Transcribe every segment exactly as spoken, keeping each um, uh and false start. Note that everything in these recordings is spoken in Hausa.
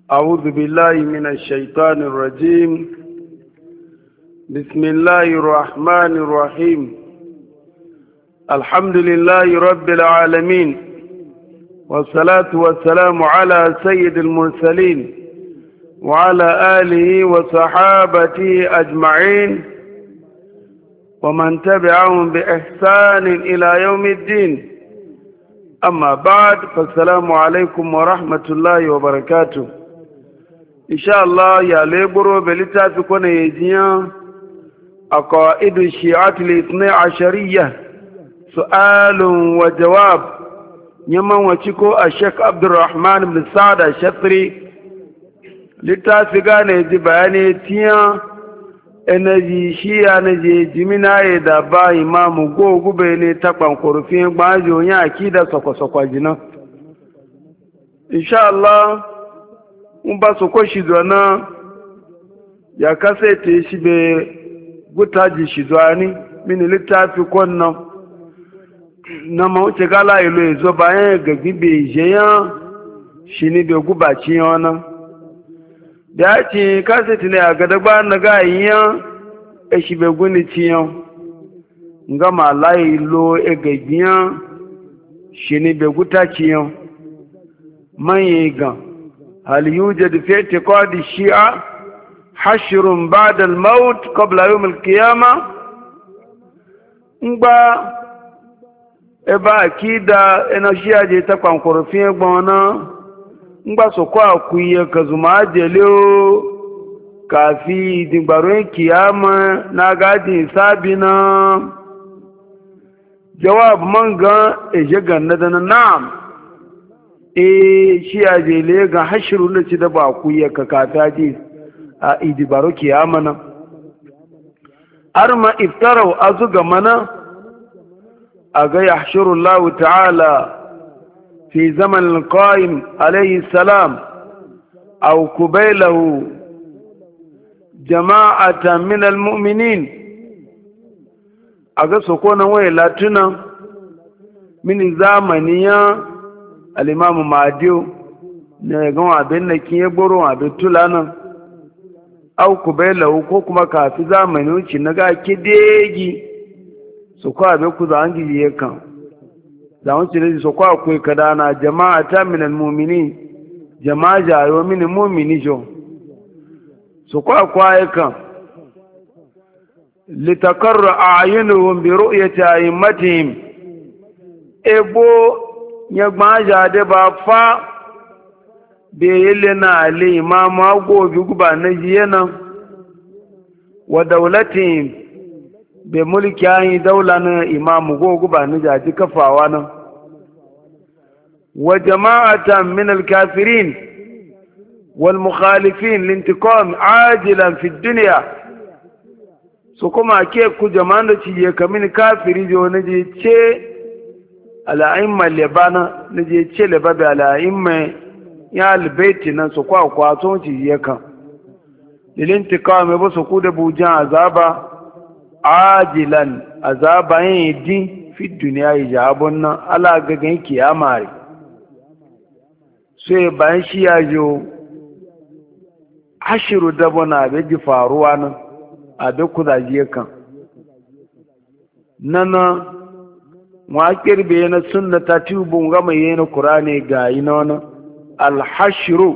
أعوذ بالله من الشيطان الرجيم. بسم الله الرحمن الرحيم. الحمد لله رب العالمين، والصلاة والسلام على سيد المرسلين وعلى آله وصحابته أجمعين ومن تبعهم بإحسان إلى يوم الدين. أما بعد، فالسلام عليكم ورحمة الله وبركاته. إن شاء الله يا ليبرو بلتاتي كون يجيان عقائد الشيعة الاثنى عشرية، سؤال وجواب، يمن وشكو الشيخ عبد الرحمن بن سعد الشطري. لتاتي كان يجي بياني تيان enaji shiya na je jimina ya da ba imamu go gube ne ta kwankurfin gbajo ya akida sokwa-sokwa jina. Insha Allah mun ba su ko shi na ya kasance shi be gutaji shi ni mini littafi kwannan na mawuce gala ilo ya zo bayan gagi be jeyan shi ni be gubaci yana da ya ce kasance ne a gadagba na gayiyan e shi be guni ciyan nga ma layi lo e gagiyan shi ni be guta ciyan manye gan hal yujad fi i'tiqadi shi'a hashrun ba'da al-maut qabla yawm al-qiyamah. ngba e ba akida ena shi'a je ta kwankorofin gbona ngba soko akuye kazuma jele o kafi digbaron kiyama na gadi sabina. jawab manga eje ganna da na'am e shi a jele ga hashiru na ci da ba akuye ka kata ji a idibaro kiyama na arma iftarau azuga mana aga yahshuru Allah ta'ala في زمن القائم عليه السلام أو قبيله جماعة من المؤمنين. أقول سكونا ويلاتنا من زمنيا الإمام مهدي نيغون أبن كيبورو أبن تلانا أو قبيله كوكما كافي زمنيو چنگا كديجي سكوا أبن كذانجي يكا zawon cire su kwa akwai kadana jama'a ta minal mumini jama'a jayo mini mumini jo su kwa kwaye kan litakarra a'yunuhum bi ru'yati a'immatihim ebo ya gbaja de ba fa be yele na ali imamu ago bi guba na jiyana wa dawlatihim be mulki ayi daula na imamu gogu ba ni jaji kafawa nan wa jama'atan min al-kafirin wal mukhalifin lintiqam ajilan fi dunya. so kuma ke ku jama'an da ci ya kamin kafiri jo na je ce ala'imma lebana na je ce lebabe ala'imma ya albaiti nan su kwa kwato ci ya kan lintiqam ba su ku da bujan azaba ajilan azaba yin din fi duniya ijabun nan ala gagan kiyama re. sai bayan shi ya jo ashiru dabona bai ji faruwa nan a bai kudaje kan nana wa kirbe na sunna ta tubun gama yana qur'ani ga yi na wani alhashiru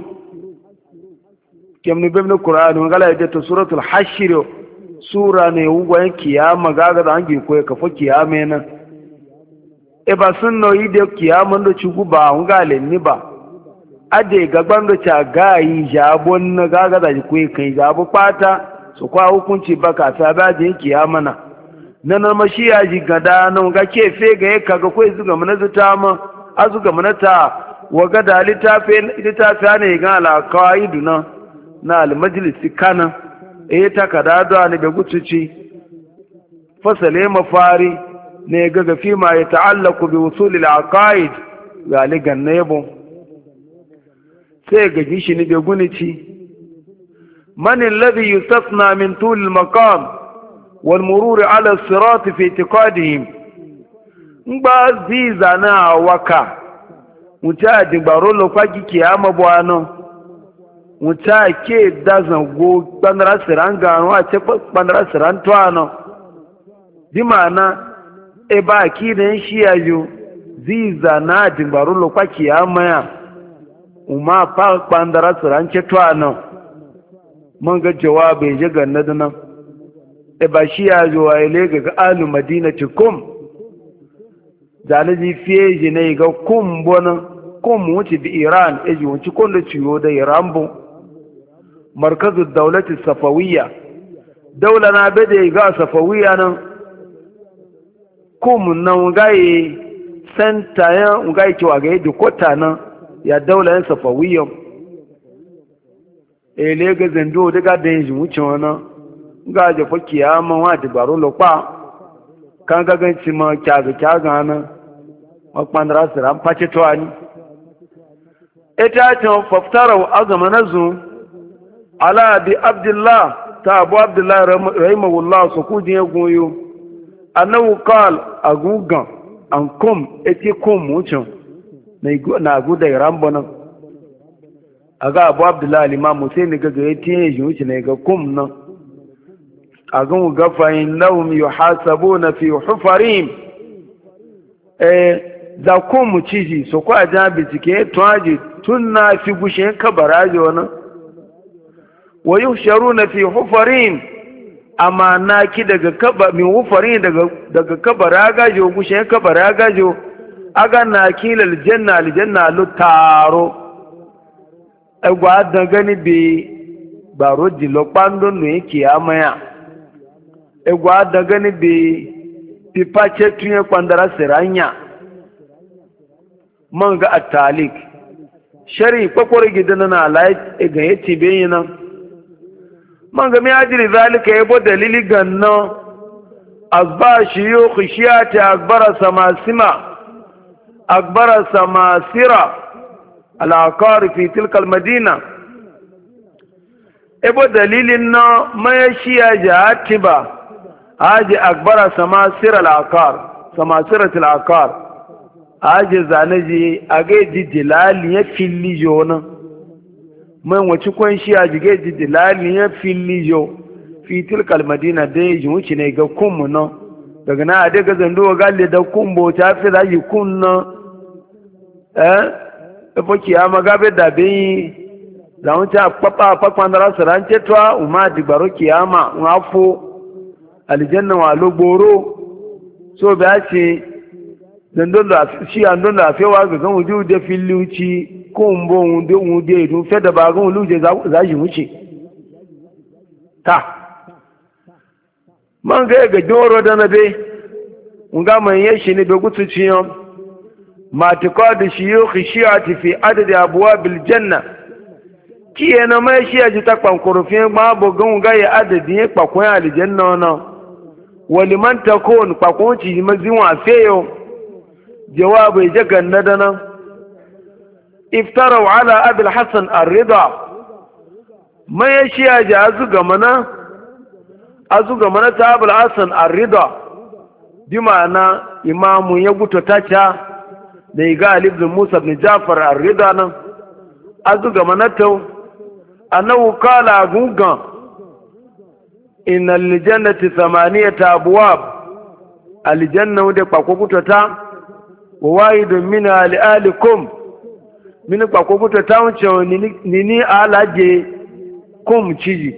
kemni bai na qur'ani ngala ya ta suratul hashiru sura ne ugwayen kiyama gaga da hangi koya kafa kiyama nan e ba sun no yi da kiyama da ci guba hun ga lenni ba ade gagban da ta gayi jabon na gaga da koya kai jabu fata su kwa hukunci baka ta ba da kiyama na nan mashiya ji gada nan ga ke fe ga ya kaga koyi zuga mana zuta ma azuga mana ta waga da litafe litafe ne ga ala qaiduna na al majlisi kana e takada da ne be gutuci fasale mafari ne gaga fi ma ya ta'allaku bi usul al-aqaid galigan nebo sai ga gishi ne be gunici man alladhi yustasna min tul al-maqam wal murur ala as-sirat fi i'tiqadihim ngba ziza na waka muta digbaro lo kwa kiyama bwana wuta ke da zango bandara siran gano a ce bandara siran tuwano bi ma'ana e ba ki da shi ya yo ziza na dimbaru lokwaki ya maya umma fa bandara siran ce tuwano mun ga jawabai je ganna da nan e ba shi ya yo a ile ga alu madinati kum zanaji fiye ji ne ga kum bonan kum wuce bi iran e ji wuce kun da ciwo da iran bu markazu daulati safawiyya daula na bade ga safawiyya nan kum nan gaye santa ya gaye cewa ga yadda kota nan ya daula yan safawiyya e le ga zando daga da yin wuce wannan ga je fa kiyama wa dibaro lokpa kan ga ganci ma kyaga kyaga nan wa pandara sira pace to ani ita ta faftara azama nazu ala bi abdullah ta abu abdullah rahimahullah su ku je goyo annahu qal agugan an kum eti kum mucin na guda rambo nan aga abu abdullah imam Hussein ga ga eti yuci ne ga kum nan agun ga fa innahum yuhasabuna fi hufarim eh za kum ciji so ko aja bitike to aji tunna fi gushe kabaraje wannan wa yuhsharuna fi hufarin amma naki daga kaba min hufarin daga daga kabara gajo gushe kabara gajo aga naki lil janna al janna lu taro agwa da gani bi baro jilo pando no yake amaya agwa da gani bi pipache tunye kwandara siranya manga atalik shari kwakwar gidan na alai ga yace bayin man ga mi ajiri zalika yabo dalili ganna azba shiyukh shiyati akbara samasima akbara samasira al-aqar fi tilka al-madina yabo dalilin na mai shiya jatiba haji akbara samasira al-aqar samasira al-aqar haji zanaji agaji dilali ya filli jona man wace kwan shi a jige jidilali ya fili yo fi tilkal madina da ya ji wuce ne ga kunmu nan daga na ade ga zando ga le da kumbo ta fi da yi kunna eh efo ki ama ga be da be da won ta papa papa ndara saran cetwa uma digbaro ki ama ngafo aljanna wa logboro so ba ce zando da shi an don da fewa ga gan wuju da fili uci kumbo wunde wunde dun fe da bagun luje za shi wuce ta man ga ga doro da na be nga man yashi ne be gutu ciyo ma taqad shiyukh shi'ati fi adad abwab aljanna kiye na mai shi aji ta kwankurufin ma bogun ga ya adadin pakon aljanna ona waliman takun pakon ci mazin wa feyo jawabu jagan nadana افتروا على أبي الحسن الرضا ما يشيا جازو غمنا أزو غمنا تابل الحسن الرضا بمعنى إمام يبوتو تاچا نيغال ابن موسى بن جعفر الرضا أزو غمنا تو أنه قال أغوغا إن الجنة ثمانية أبواب الجنة ودي قاكوكوتو تا وواحد منها لآلكم mini kwakwo kuta ta wuce nini alaje kum ciji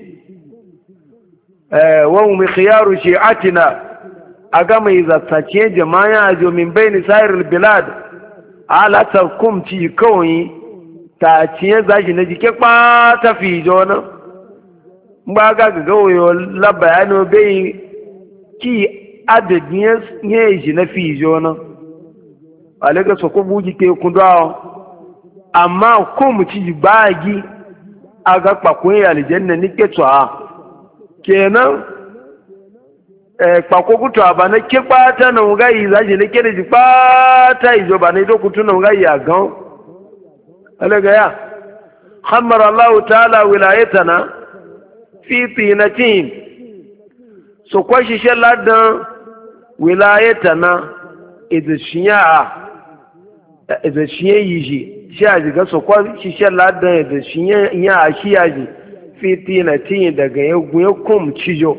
wani mai khiyaru shi'atina a ga mai zatsace jama'a jo min bayni sayar bilad alatar kum ciji kawai ta ciye zashi na jike kpata fi jona ba ga ga gawayo labayano bai ki adadin ya shi na fi jona alaga soko buji ke kundawa amma ko mu ci bagi a ga kpakon aljanna ni ke tsawa kenan eh kpako kuto ba na ke pata na nga yi zaje ne ke ji pata ijo ba ne do kutu na nga yi agan alaga ya khamar Allah ta'ala wilayatana fi tinatin so kwashi shaladan wilayatana idashiya idashiya yiji shi a jiga su kwa shi shan ladan da shi ya a shi ya ji fiti na tiyi daga ya guye kum cijo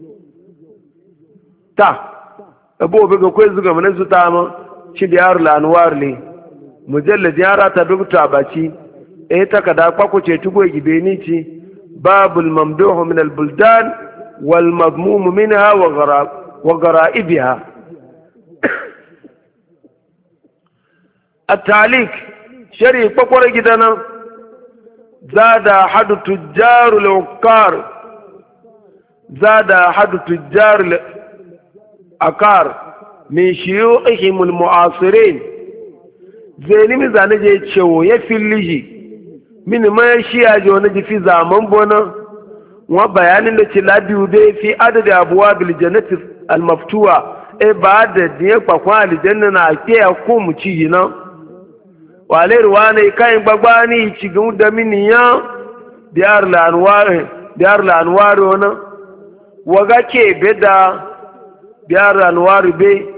ta abubuwa ga kwai zuga mana zuta ma shi da yaro lanuwar ne mujallad yara ta dubta baci eh takada kwako ce tugo gibe ni ci babul mamduhu min al buldan wal madmum minha wa ghara wa garaibiha at-talik shari kwakwara gidana zada hadu tujjarul uqar zada hadu tujjarul akar min shuyukhihim al mu'asirin zeni mi zane je cewo ya filliji min ma shi ya je wani jifi zaman bona wa bayanin da ce labiu dai fi adadi abuwa bil jannati al maftuwa e ba da diye kwakwa aljanna na ke ya ko mu ci na wale ruwane kai gbagbani ci gun da miniya biyar la anwar biyar la anwar wona waga ke beda biyar la anwar be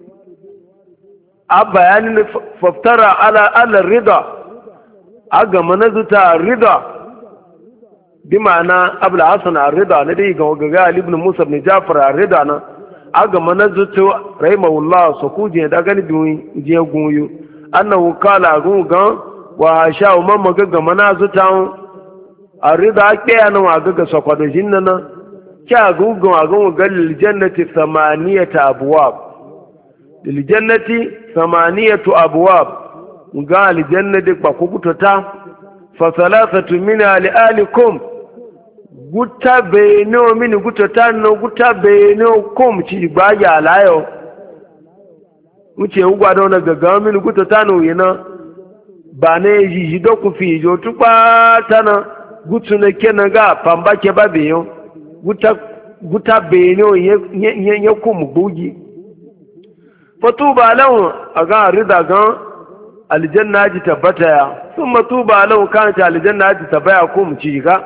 a bayanin faftara ala ala rida a ga manazuta rida bi ma'ana abul hasan ar-rida na dai ga gaga ali ibn musa ibn jafar ar-rida na a ga manazuta rahimahullah sukuje da gani bi je gunyu annahu qala gungan wa sha umman magaga manazuta ar-rida ke yana wa gaga sakwado jinnana kya gungan a gungan galil jannati thamaniyata abwab lil jannati thamaniyatu abwab ga aljanna de ba ku gutata fa salasatu min ali alikum guta beno min gutata no guta beno kom ci ba ya layo uce ugwa da na gaga min gutata no yana ba ne yi do ku fi jo tupa tana gutu ne kenan ga pamba ke ba beyo guta guta beno ye ye ye kom gbogi fatuba lahu aga rida gan aljanna ji tabbata ya sun matuba lahu kan ta aljanna ji tabbaya ko mu ci ga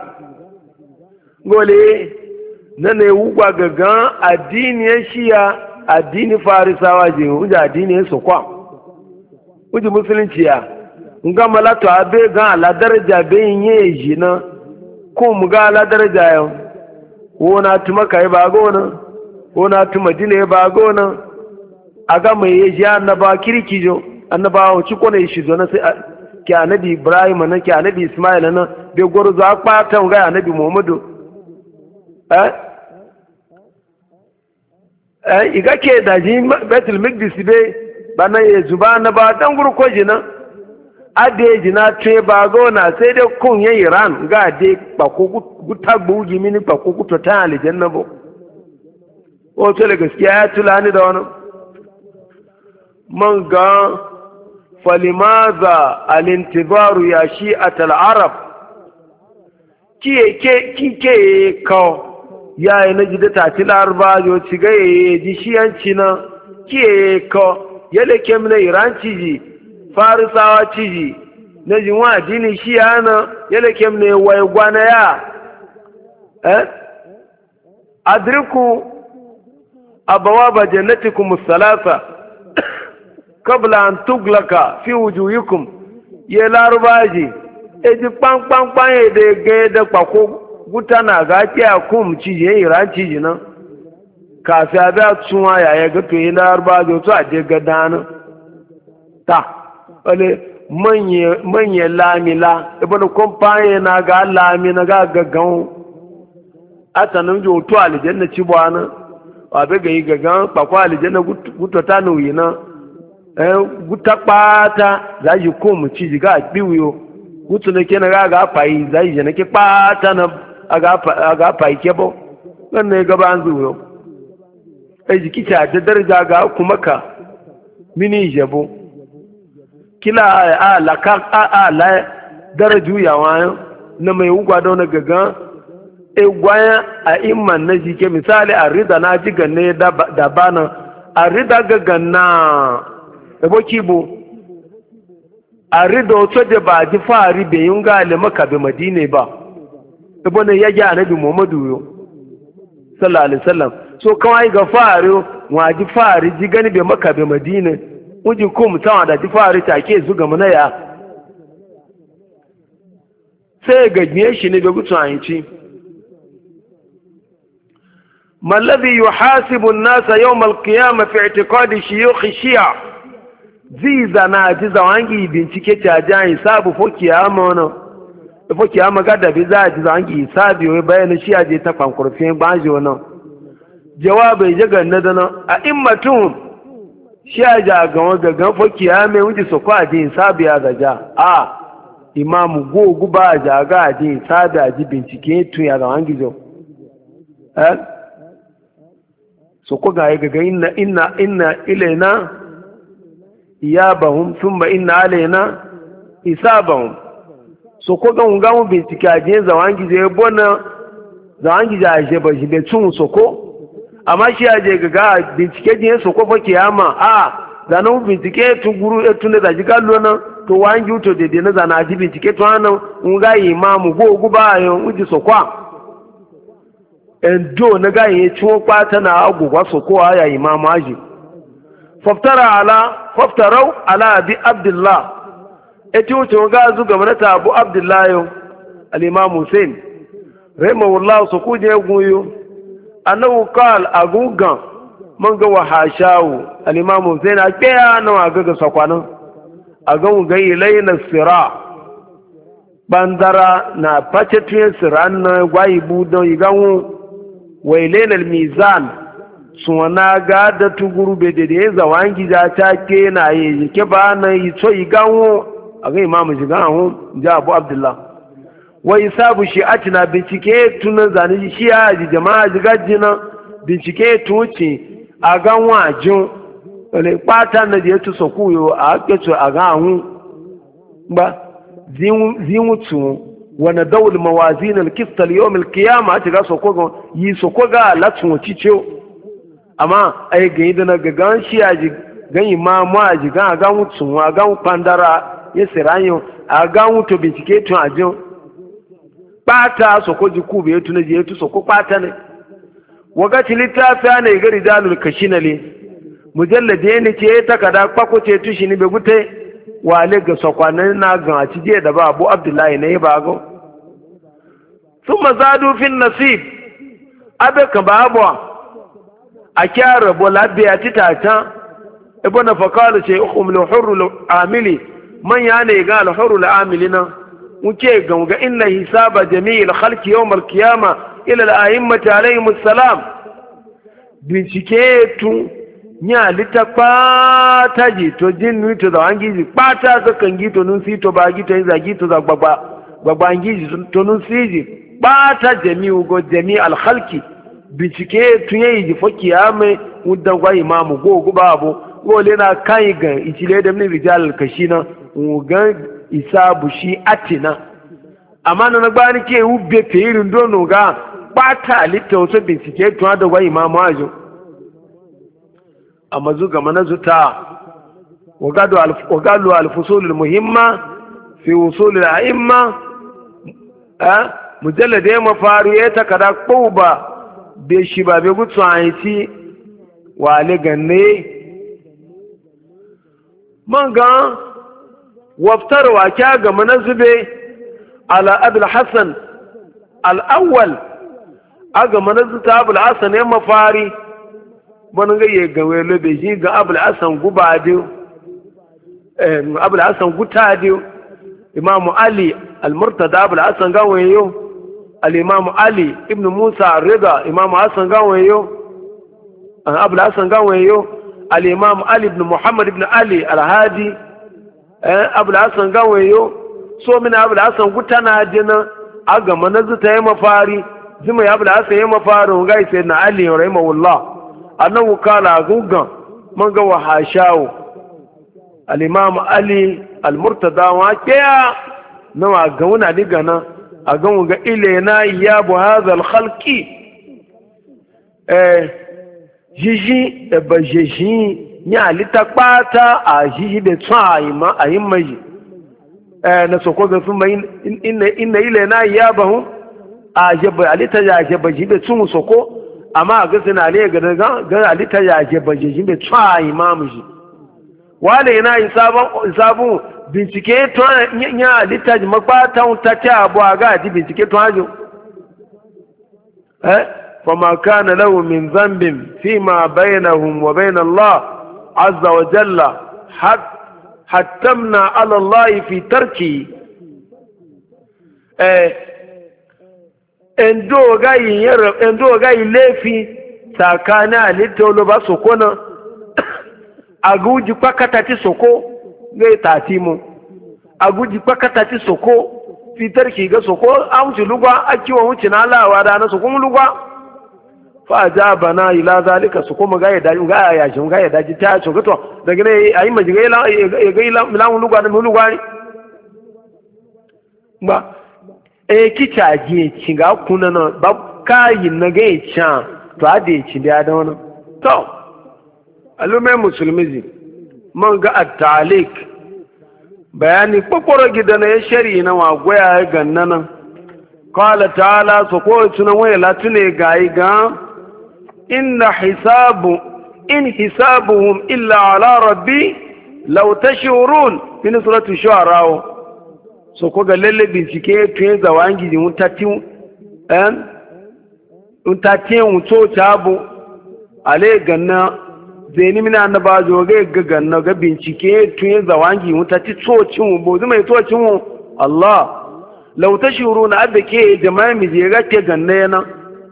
gole na ne wugwa gagan addini ya shiya addini farisawa je uja addini ya sokwa uji musulunci ya nga malato abe ga ala daraja be yin yi na ko mu ga ala daraja yau wona tuma kai ba gona wona tuma dine ba gona aga mai yaji annaba kirkijo annabawa ci kone shi zo na sai ki annabi Ibrahim na ki annabi Ismail na be gwarzo akpata ga annabi Muhammadu eh eh iga ke da ji Baitul Maqdis be bana ye zuba na ba dan guru ko jina ade jina tre ba go na sai dai kun ye Iran ga de ba ko guta buji mini ba ko guta ta aljanna bo o to le gaskiya ya tulani da wannan man ga فلماذا الانتظار يا شيعة العرب كي كي كي كي كو يا نجد تاتي الأربعة جو تيجي دي شيئا شنا كي كو يلي كم نيران تيجي فارسا تيجي نجوا ديني شيئا يلي كم نيوانا يا أه؟ أدركوا أبواب جنتكم الثلاثة قبل أن تغلق في وجوهكم يا لارباجي eji kpankpankpan ya da ga da kwako guta na ga ki akum ci je iran ci jina ka fi abia tsuwa ya ya ga to yi larbajo to a je ga dana ta wale manye manye lamila ibn kompanye na ga lami na ga gaggan atanan jo to aljanna ci bwana wa be ga yi gaggan kwako aljanna guta ta nuyi na guta kpata za yi ko mu ci ga biwiyo gutu ne ke na ga ga fayi za yi ne ke kpata na aga ga fayi ke bo nan ne ga ban zuwo ai jiki ta da daraja ga kuma ka mini jabo kila a la ka a la daraju ya wa na mai ugwa da na gaga e gwaya a imman na jike misali a rida na ji ganne da bana a rida gaga na ebo kibo a rida wato da ba ji fari bai yin gale maka bai madine ba ebo ne ya ji annabi muhammadu yo sallallahu alaihi wasallam so kawai ga fari wa ji fari ji gani bai maka bai madine uji ko mutawa da ji fari take zuga mana ya sai ga gniye shi ne bai gutsu an ci mallazi yuhasibu an-nasa yawm al-qiyamah fi i'tiqadi shuyukh shi'a zai zana ji zawangi bincike ta jan hisabu fo kiyama wannan fo kiyama ga da bi za ji zawangi hisabi wai bayanin shi'a je ta kwankurfin banji wannan jawabai jaga na dana a immatun shi'a ja ga ga fo kiyama wuji so kwa ji hisabi ya gaja a imamu gogu ba ja ga ji hisabi a ji bincike tun ya zawangi jo eh so ko ga ga inna inna inna ilaina iyabahum thumma inna alaina isabahum so ko ga unga mu bincike aje zawangi je bona zawangi ja je ba shi be tun so ko amma shi aje ga ga bincike je so ko fa kiyama a zanu bincike tun guru e tun da ji gallo na to wangi to de de na zana ji bincike to anan unga imamu go guba yo uji so kwa endo na ga yi ciwo kwata na agugwa so ko aya imamu aji faftara ala faftarau ala bi abdullah eti wuce ga zu ga manata abu abdullah yo al-imam Hussein rahimahullah so ku je guyo annahu qal agugan man ga wahashawu al-imam Hussein a kiya na ga ga sakwanan aga mu ga ilaina sira bandara na pachetu siran na gwaibu don igawu wa ilaina al-mizan suna ga da tuguru be da ya zawangi da ta ke na yi ke ba na yi to yi gawo a ga imamu ji gawo ja abu abdullah wa isabu shi'ati na bincike tunan zane shi ya ji jama'a ji gajina bincike tuci a ga wajin wale pata na je tu sokuyo a ke to a ga hu ba zimutu wa nadawul mawazin al-qist al-yawm al-qiyamah ta ga soko yi soko ga latun cicio amma ai ga yi da na gagan shi a ji gan imamu a ji gan a gan wutsun a gan pandara ya siranyo a gan wuto bincike tun a jin bata soko ji kube ya tuna ji ya tu soko bata ne wakati littafi ana yi gari dalil kashina ne mujallada ya ne ce ta kada kwako ce tushi ne bai gute wale ga sakwanan na gan a cije da ba abu abdullahi na yi ba go sun mazadu fin nasib abe ka ba abuwa a kyara bola biya ti tata ibo na fakalu ce ukhum li hurru amili man ya ne ga al hurru amili na muke ga ga inna hisaba jami'il khalqi yawm al qiyama ila al a'immati alayhim assalam bincike tu nya litakpa taji to jinnu to da angiji pata ga kangi to nun si to ba gi to zagi to za gbagba gbagba angiji to nun siji pata jami'u go jami'al khalqi bincike tun yayi ji foki ya mai mudan gwa imamu go go babu gole na kai ga itile da min rijal kashina ugan isabu shi atina amma na gbani ke ubbe peyirin dono ga bata litta wato bincike tun da gwa imamu ajo amma zu ga manazuta wagadu al wagadu al fusul al muhimma fi usul al a'imma eh mujallad ya mafaru ya takada quba be shi ba be gutsu ayiti wale ganne manga waftar wa kya ga manazube ala abul hasan al awwal aga manazuta abul hasan ya mafari ban ga ye ga welo be shi ga abul hasan gubade eh abul hasan gutade imam ali al murtada abul hasan ga wayo الإمام علي ابن موسى الرضا إمام حسن قاويو أبو الحسن قاويو الإمام علي ابن محمد ابن علي الهادي أبو الحسن قاويو سو من أبو الحسن قلت أنا جنا أجا منزت يا مفاري زي أبو الحسن يا مفاري وقاي سيدنا علي رحمه الله أنه قال أقوغا من قوى حاشاو الإمام علي المرتضى وكيا نوع قونا لقنا a gan ga ilena ya bu hazal khalqi eh jiji e ba jiji nya lita pata a jiji de tsaima a yimaji eh na soko ga sun bayin inna inna ilena ya bahu a jaba alita ya jaba jibe tun soko amma ga sina le ga ga alita ya jaba jiji be tsaima muji wale ina isaban isabun bincike to nya litaji makpata ta ta abu aga di bincike to ajo eh fama kana lahu min dhanbin fima bainahum wa bain Allah azza wa jalla hattamna ala Allah fi tarki eh endo ga yin endo ga ilefi sakana litolo ba sokona aguji pakata ti soko ga tatimu aguji pakata ti soko fitar ki ga soko an ci lugwa akiwa wuce na lawa da na soko lugwa fa ajabana ila zalika soko mu ga ya daji ga ya shi ga ya daji ta soko to daga ne ayi maji ga ila ga ila milan lugwa da lugwa ne ba e kicha ji ci ga kuna na ba kai na ga ya cha to ade ci da da wannan to alumai musulmi man ga at-talik bayani kwakwaro gida na ya shari na wagoya ya ganna nan kala ta'ala su ko tunan waya latune gayi ga inna hisabu in hisabuhum illa ala rabbi law tashurun min suratu shu'ara so ko ga lalle bincike tun zawangi din mutatin an mutatin wuto tabu ale ganna zeni mina annaba zo ga ga na ga bincike tun ya zawangi wuta ci tsocin mu bozu mai tsocin mu Allah law tashuruna abake jama'a mi je ga ke ganna yana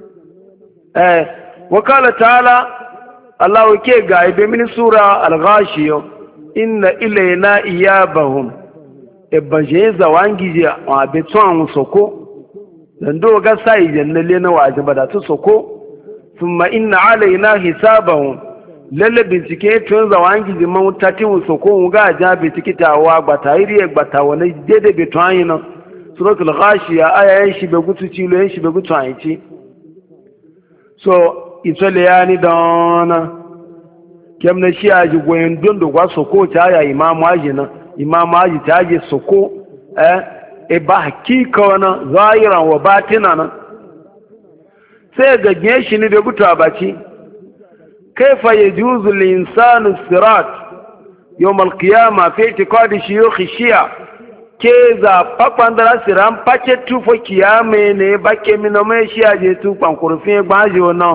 eh wakala ta'ala Allah ke ga ibe min sura al-ghashiya inna ilayna iyabahum e banje zawangi je a be tson soko dan do ga sai jannalle na wajiba da to soko thumma inna alaina hisabahum lalle bincike tun zawangi jiman tatin soko ga ja be tikitawa gbata iri gbata wani dede be twan na suratul ghashiya aya shi be gutu ci lo shi be gutu an ci so itole yani dona kemna shi aji goyen dondo gwa soko ta aya imamu aji na imamu aji ta aji soko eh e ba hakika na zahiran wa batina na sai ga geshi ne be gutu abaci كيف يجوز الإنسان الصراط يوم القيامة في اعتقاد شيوخ الشيعة كذا فقندرا سرام بچه فو قيامة ne bakke minome shiya je tu pankurfin gbaji wannan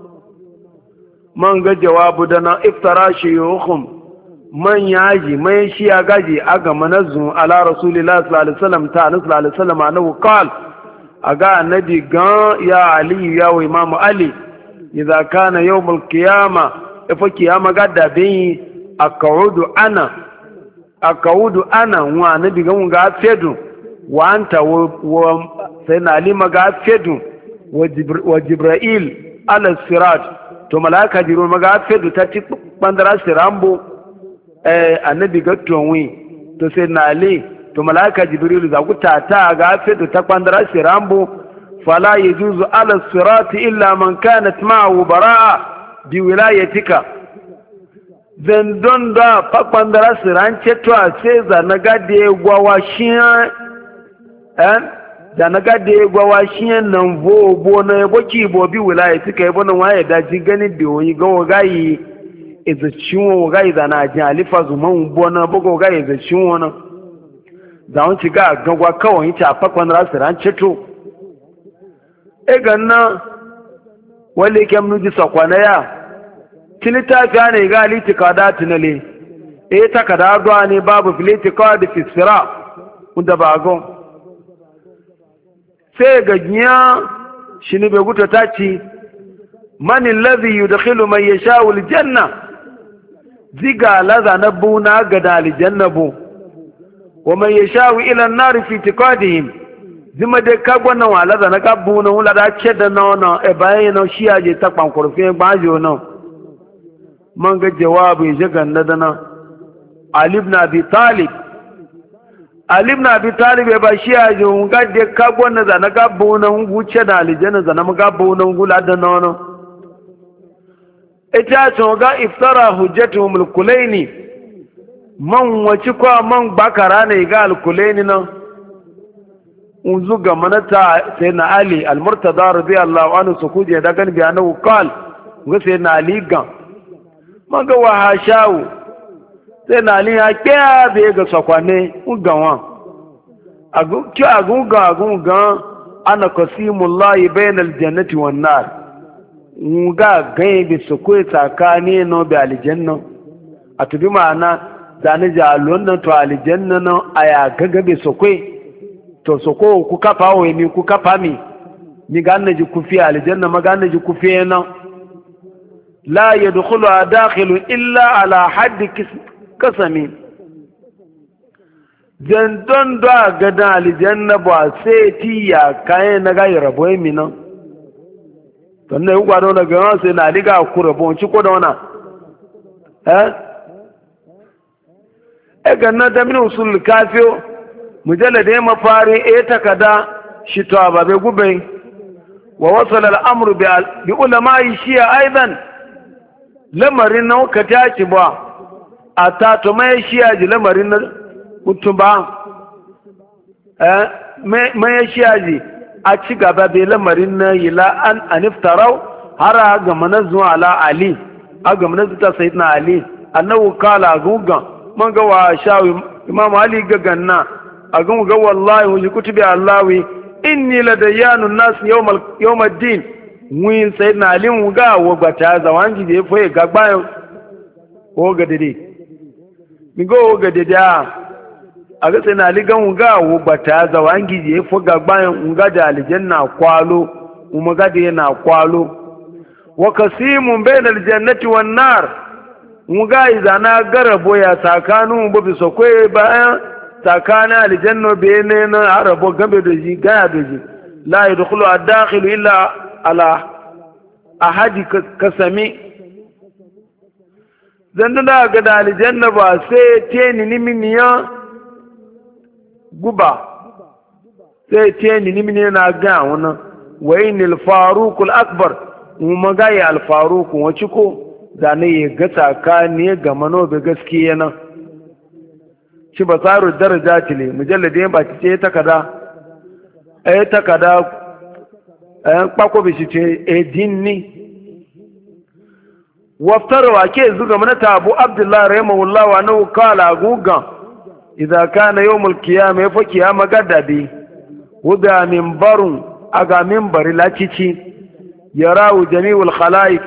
man ga jawabu da na iftara shuyukhum man yaji man shiya gaji aga manazu ala rasulillah sallallahu alaihi wasallam ta sallallahu alaihi wasallam annahu qal aga annabi ga ya ali ya wa imam ali إذا كان يوم القيامة فالقيامة قد بي أقعد أنا أقعد أنا وأنا بيقوم قاعد فيدو وأنت وسيدنا علي ما قاعد فيدو وجبرائيل على الصراط ثم لا كجرون ما قاعد فيدو تاتي بندرا سرامبو النبي قد توي تو سيدنا علي ثم لا كجبريل إذا قلت تا قاعد فيدو تا بندرا سرامبو فلا يجوز على الصراط إلا من كانت معه براءة بولايتك then don da fakwan da rasu rance to a sai za na gade gwawa shiyan eh da na gade gwawa shiyan nan vo bo na yabo ki bo bi wilayatika yabo nan waye da ji gani da wani ga gayi iza ciwo gayi da na ji alifa zuman bo na bugo gayi iza ciwo na da won ci ga gagwa kawai ta fakwan rasu rance to e ganna wale kem nuji sakwana ya tilita ga ne ga litikada tunale e takada adwa ne babu litikada fi sira unda bago sai ga giya shini be guta taci man alladhi yudkhilu man yasha'u aljanna ziga laza nabuna ga dal jannabu wa man yasha'u ila an-nar fi itiqadihim zima de kagwana wala da na gabu na wala da ce da na e bayan na shi aje ta kwankurfe gbajo na man ga jawabi je ganna da na Ali ibn Abi Talib Ali ibn Abi Talib e ba shi aje un ga de kagwana da na gabu na nguce da aljanna da na gabu na ngula da na no ita to ga iftara hujjatuhum al-kulaini man wace kwa man bakara ne ga al-kulaini na unzu ga manata sai na Ali al-Murtada radiyallahu anhu su kuje da gan biyanu qal ga sai na Ali ga maga wa hashawu sai na ali ya kya be ga sakwane ugawa agu ki agu ga agu ga ana qasimullahi bainal jannati wan nar nga gai bi sokoi tsakani no bi aljanna atubi ma'ana zani jalon nan to aljanna no aya gaga bi sokoi to soko ku kafa wa ni ku kafa mi ni ganna ji ku fi aljanna ma ganna ji ku fi na la yadkhulu dakhilu illa ala hadd kasami zandon da gadan aljanna ba sai ti ya kai na ga rabo mi nan sannan yi gwado na gama sai na liga ku rabo ci ko da wana eh e ganna da min usul kafiyo mujallad ya mafari e takada shi to ababe gube wa wasala al-amru bi ulama'i shi'a aidan lamarin nan ka taci ba ata to mai shi'a ji lamarin nan kutuba eh mai shi'a ji a ci gaba da lamarin na yi la'an a niftarau har a ga manazu ala ali a ga manazu ta sayi na ali annahu kala gugan man ga wa shawi imam ali ga ganna a ga ga wallahi wuji kutubi allawi inni ladayyanu nas yawmal yawmaddin win sayi na ali ga wa bata zawangi da fa ga bayan ko ga dade mi go ga dade a ga sai na ligan ga wo bata za wangi je fo ga bayan unga da aljanna kwalo kuma ga da yana kwalo wa kasimun bayna aljannati wan nar unga izana garabo ya sakanu bo bi sokwe bayan sakana aljanna be ne na arabo gambe da ji ga da ji la yadkhulu ad-dakhilu illa ala ahadi kasami zan da ga da aljanna ba sai teni niminiya guba sai ce ni nimine na ga wannan wayin al-faruq al-akbar mu magayi al-faruq wace ko da ne ya ga tsakani ga mano da gaskiya nan shi basaru darajati ne mujalladin ba ce takada eh takada eh kwako bi shi ce edinni waftarwa ke zuga manata abu abdullahi rahimahullah wa annahu qala gugan إذا كان يوم القيامة فقيامة قدبي وضع منبر أغا منبر لا تشي يراه جميع الخلائق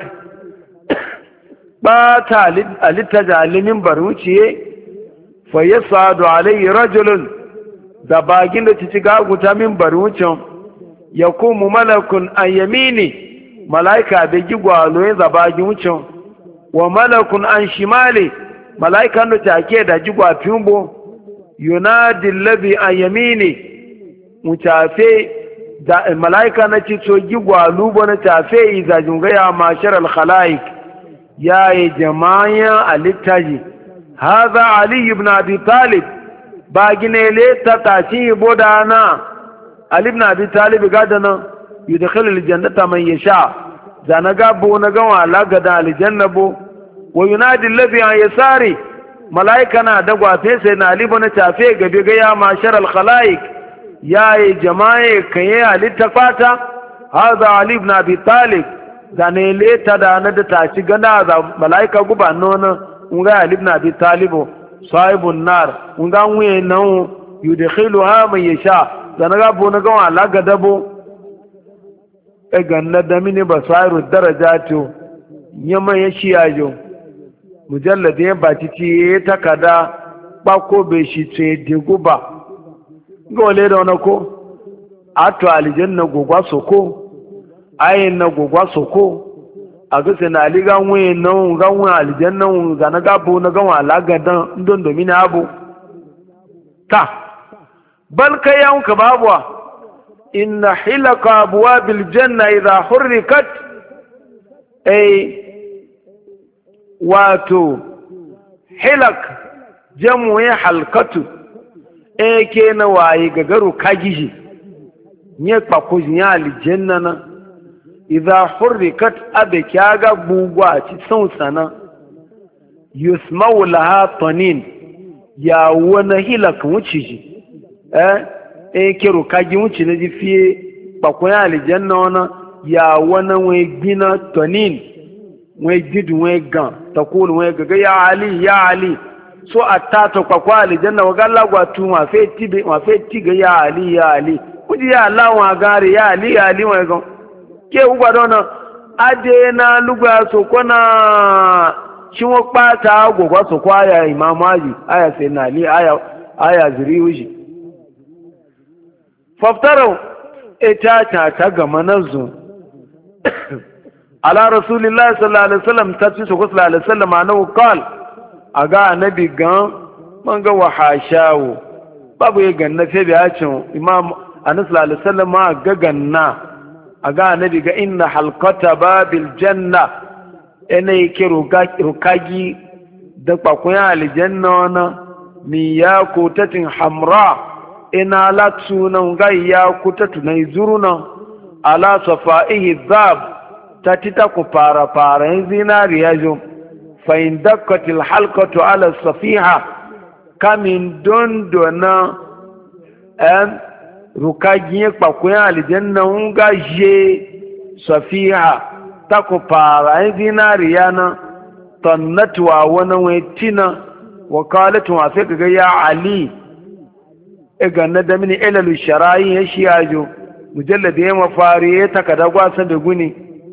باتا لتجع لمنبر وشي فيصعد عليه رجل دباقين لتشيقاق تا منبر وشي يقوم ملك عن يميني ملائكة بيجيقوا ألوين دباقين وشي وملك عن شمالي ملائكة نتاكيدا جيقوا فيومبو yunadi alladhi an yamini mutafe da malaika na ci to gigwalu bo na tafe iza junga ya mashar al khalaiq ya yi jama'a alittaji hadha ali ibn abi talib ba gine le ta taci bodana ali ibn abi talib gadana yudkhilu al jannata man yasha zanaga bo na ga wala ga al jannabo wa yunadi alladhi an yasari malaika na da gwafe sai na liba na tafe gabe ga ya mashar al-khalaik ya yi jama'a kan yi halitta fata haza ali ibn abi talib da ne leta da na da tashi gana za malaika guba nona unga ali ibn abi talib sahibun nar unga wuye nan yudkhiluha man yasha da na gabo na ga wala ga dabo e ganna da mini basairu darajatu yamma ya shiyajo mujallad ya baci ci takada bako be shi ce diguba gole da wani ko ato aljanna gogwa soko ayin na gogwa soko a gasa na ali ganwe nan ganwe aljanna ga na gabo na ganwa lagadan don domin abu ta bal kayan ka babuwa inna hilaka abwabil janna idha hurrikat ay wato hilak jamu ya halkatu eke na waye gagaru kagiji nye kpako nya aljanna na idha hurrikat abe kyaga bugwa ci son sana yusmau laha tanin ya wani hilak wuciji eh eke ru kagi wuci na ji fiye kpako ya aljanna wana ya wani we gina tanin we didu we gan takulu we gaga ya ali ya ali so atata kwa kwa aljanna wa galla gwa tu ma fe tibe ma fe tiga ya ali ya ali kuji ya Allah wa gare ya ali ya ali wa go ke ugwa dona ade na lugwa so kona chiwo pata gogwa so kwa ya imamu aji aya sai na ali aya aya zuriwuji faftaro ita ta ta ga manazu ala rasulillahi sallallahu alaihi wasallam ta ci sallallahu alaihi wasallam annahu qal aga annabi gan man ga wahashawo babu ya ganna sai da cin imam annabi sallallahu alaihi wasallam ga ganna aga annabi ga inna halqata babil janna ene yake rukagi da kwakun aljanna na mi ya kutatin hamra ina latsu nan ga ya kutatu na zuruna ala safaihi dhab ta tita ku fara fara zinariya jo fa in dakkatil halqatu ala safiha kamin dondona en rukagiye pakuya aljanna unga je safiha ta ku fara zinariya na tannatu wa wani wetina wakalatu wa sai kaga ya ali e ganna da mini ilalu shara'i ya shiyajo mujallad ya mafari ya takada gwasa da guni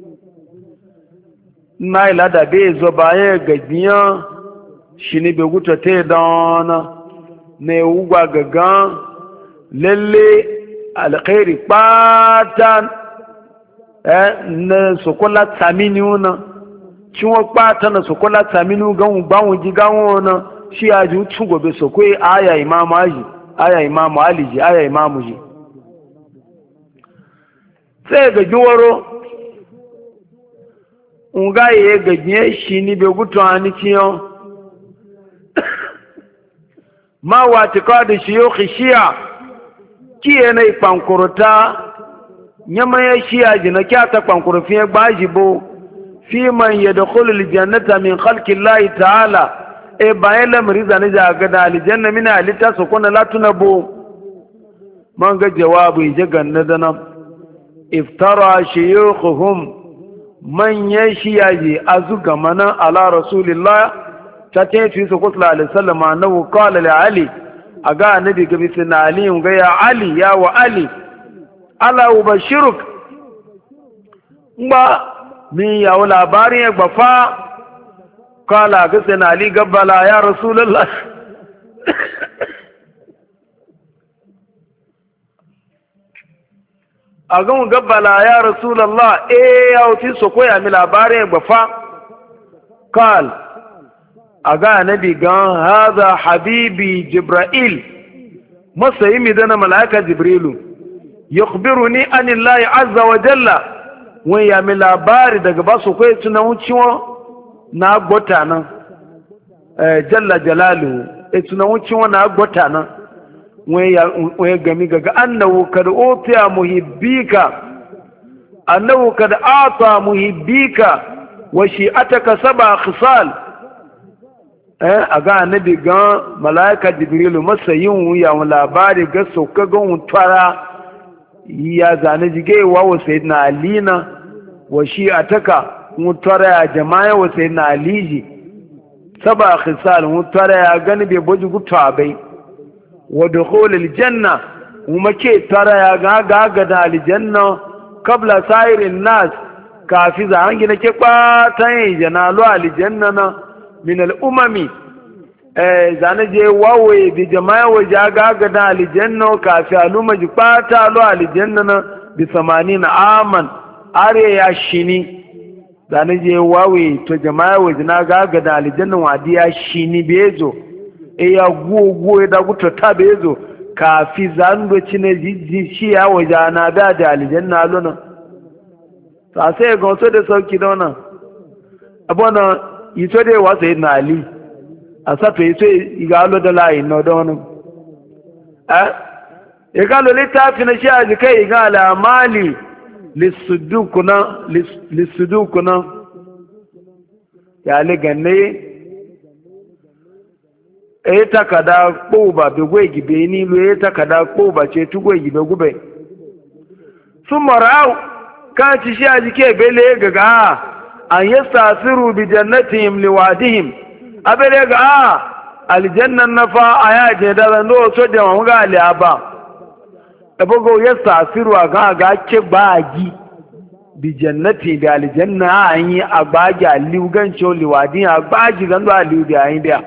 na ila da be zo baye gajiya shini be guta te dana ne ugwa gaga lalle alkhairi patan eh ne sokola tamini una chiwo patan na sokola tamini gan bawo ji gawo na shi aju tugo be sokwe aya imamu aji aya imamu ali ji aya imamu ji sai ga juwaro nga ye gajye shi ni be gutu ani ciyo ma wa tiqad shuyukh shia kiye na ipankurota nyama ya shia jina kya ta pankuru fi gbajibo fi man yadkhulu aljannata min khalqi llahi ta'ala e bayela mriza ne ga da aljanna min alita su kuna latunabo man ga jawabu je ganna dana iftara shuyukhuhum manyan shiyaji a zuga mana ala rasulillah ta ce fi su kusla alisalama na wukala da ali a ga annabi gabi suna ali ga ya ali ya wa ali ala ubashiruk ba min yawo labarin ya gbafa kala ga suna ali gabbala ya rasulullah a gan gabbala ya rasulallah eh ya wuce su koya mi labarin gbafa kal a ga nabi gan haza habibi jibril masa yi midana mala'ika jibrilu yukhbiruni anillahi azza wa jalla wani ya mi labari daga ba su koya tuna wucewa na gbota nan jalla jalalu e tuna wucewa na gbota nan wani gami gaga annahu kad utiya muhibbika annahu kad ata muhibbika wa shi'ataka sab'a khisal eh aga annabi ga malaika jibrilu masayin ya labari ga sauka ga mutara ya zane jige wa wa sayyidina alina wa shi'ataka mutara ya jama'a wa sayyidina aliji sab'a khisal mutara ya gani be boji gutabai wa dukhulil janna kuma ke tara ya ga ga da aljanna kabla sairin nas kafi za an gina ke kwatan yi janalu aljanna na min al'umami eh zane je wawe bi jama'a waje ga ga da aljanna kafi aluma ji kwata lo aljanna na bi samanin aman are ya shini zane je wawe to jama'a waje na ga ga da aljanna wadi ya shini bezo e ya gugu da guto ta bezo kafi zando cine jiji shi ya waje na da da aljanna lona ta sai ga so da sauki da wannan abona ito dai wa sai na ali asato ito iga lo da lai no da wannan eh e ga lo litafi na shi aji kai ga ala mali lisudukuna lisudukuna ya le ganne e takada kpoba be gwe gibe ni lu e takada kpoba ce tu gwe gibe gube sun marau kan ci shi aji ke bele gaga an yastasiru bi jannatihim liwadihim abele ga aljannan nafa aya je da no so da mun ga ali aba ebogo yastasiru aga ga ke baagi bi jannati da aljanna ayi agbaji aliu gancho liwadi agbaji gando aliu da ayi da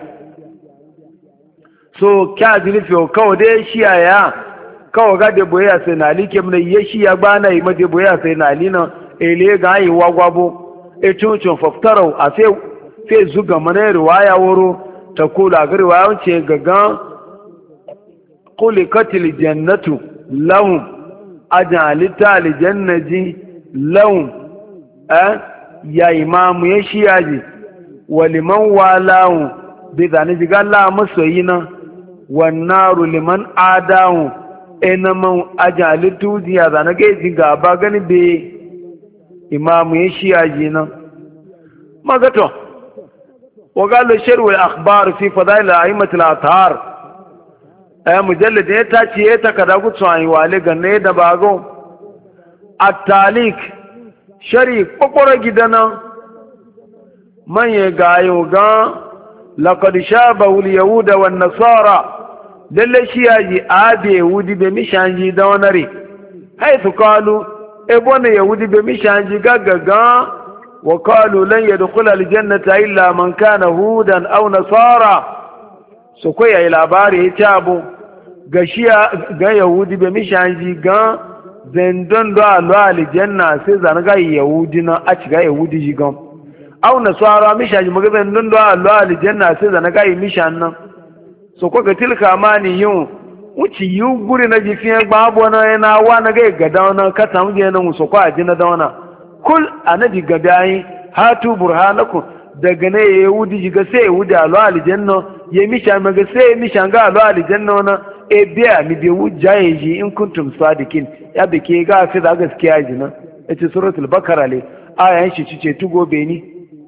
so kya zilifi kawo dai shi aya kawo ga de boya sai na like mun ye shi ya bana yi made boya sai na lina ele ga yi wagwabo e chuchun faftaro a sai sai zuga mana riwaya woro ta kula ga riwaya ce gaga kulikatil jannatu lahum ajalita aljannati lahum eh ya imamu ya shi yaji waliman walahu bi zani jiga la masoyina wannaru liman adahu enaman ajalitu diya zana ga ji gaba gani be imamu ya shi yaji nan magato وقال شرو الأخبار في فضائل أئمة الأطهار أي مجلد يتاچي يتكدا قصواني والي غنه دباغو التاليك شريك ققر جدنا من يقايو غان لقد شابه اليهود والنصارى للشياجي آدي يهودي بمشانجي دونري حيث قالوا ابون يهودي بمشانجي غاغا وقالوا لن يدخل الجنة إلا من كان هودا أو نصارى سكوية إلى باري تابو غشيا غا يهودي بمشانجي غا زندن دو ألوى الجنة سيزان غا يهودينا أش غا يهودي جيغم أو نصارى مشانجي مغا زندن دو ألوى الجنة سيزان غا يمشان سكوية تلك أماني يوم wuci yi guri na jifiyan babu wani yana wa na gai gada wani kata muje na musu kwa ajina da wani kul anabi gabayi hatu burhanakum daga ne yahudi jiga sai yahudi alo aljanna ya misha maga sai misha ga alo aljanna na e biya mi bi wujaye ji in kuntum sadikin ya bike ga fi da gaskiya ji na ita suratul bakara le ayan shi cice tugo beni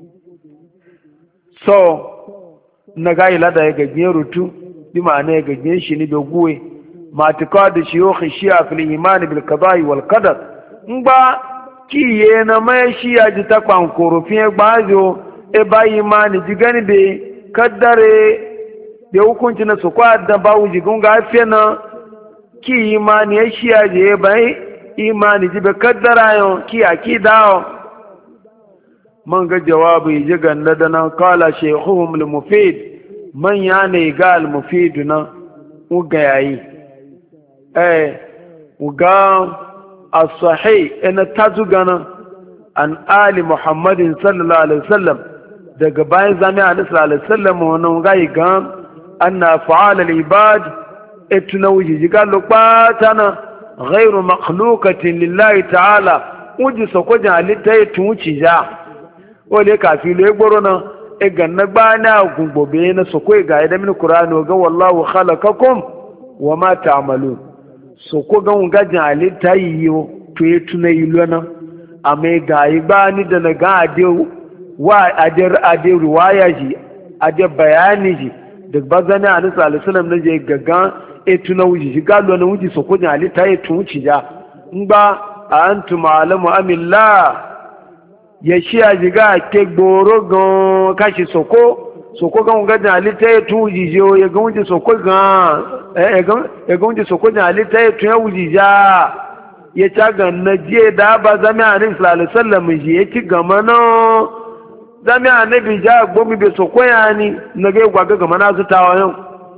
so na ga ila da ga gerutu bi ma'ana ga gen shi ni da guwe matika da shiyukh shi'a fil iman bil qada'i wal qadar in ba kiye na mai shi ya ji ta kwankoro fiye gbazo e bayi ma ni ji gani be kaddare da hukunci na su kwa da ba wuji gunga fiye na ki imani ya shi ya je bai imani ji be kaddara yau ki a ki dawo man ga jawabi ji ganda da nan kala shekuhum al-mufid man ya ne ga al-mufid na uga yayi eh uga الصحيح ان تزغنا عن آل محمد صلى الله عليه وسلم daga bayan zami'a Annabi sallallahu alaihi wasallam wannan gai gan anna fa'al al-ibad etnawji jiga lokatana ghairu makhluqatin lillahi ta'ala uji soko jalita etunci ja wale kafi le gboro na e ganna bana gungbobe na soko ga da min qur'ani ga wallahu khalaqakum wama ta'malun so ko ga unga jali tayiyo to yetuna yilona ame ga ibani da na ga ade wa ade ade riwaya ji ade bayani ji da bazana Annabi sallallahu alaihi wasallam ne je gaga etuna wuji ji ga lona wuji so ko jali tayi tunci ja ngba antum alamu amillah ya shiya ji ga ke gboro gan kashi soko soko ga unga jali tayi tuji je ya ga wuji soko gan ya gunji su kujin halitta ya tuya wujija ya ca ganna jiye da ba zami a nufi lalisallam ji ya ci gama na zami a nufi ja gomi bai so koya ni na gai gwaga gama na su tawa yau